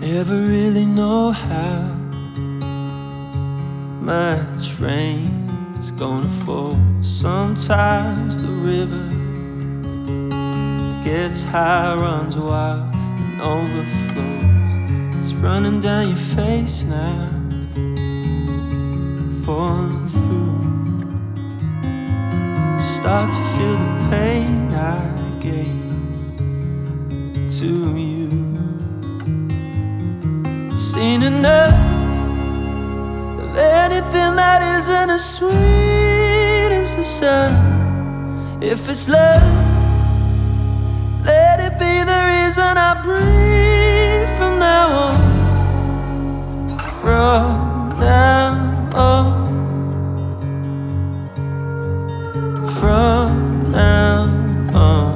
Never really know how much rain is gonna fall. Sometimes the river gets high, runs wild and overflows. It's running down your face now, falling through. Start to feel the pain I gave to you. Seen enough of anything that isn't as sweet as the sun. If it's love, let it be the reason I breathe from now on. From now on. From now on.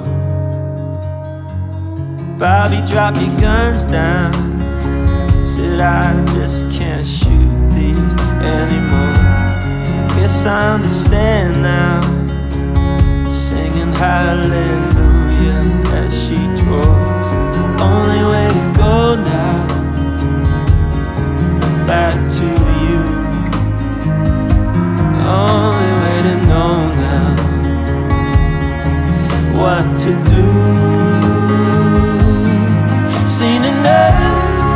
Bobby, drop your guns down. Said I just can't shoot these anymore. Guess I understand now. Singing hallelujah as she draws. Only way to go now, back to you. Only way to know now what to do. Seen enough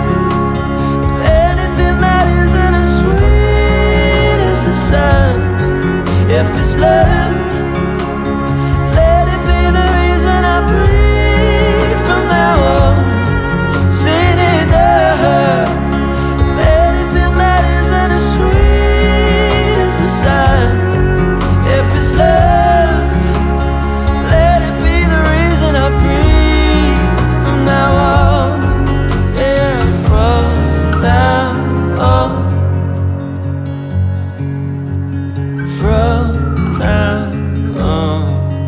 if it's love, let it be the reason I breathe from now on. Seen enough of anything that isn't as sweet as the sun. If it's love, let it be the reason I breathe from now on. Yeah, from now on. From now on.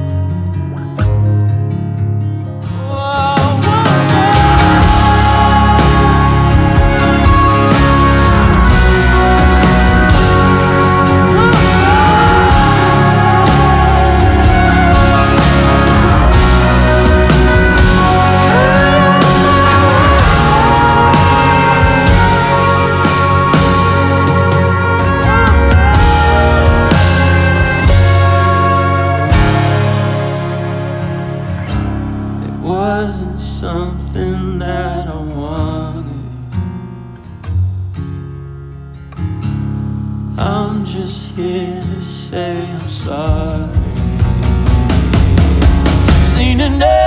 Wasn't something that I wanted. I'm just here to say I'm sorry. Seen enough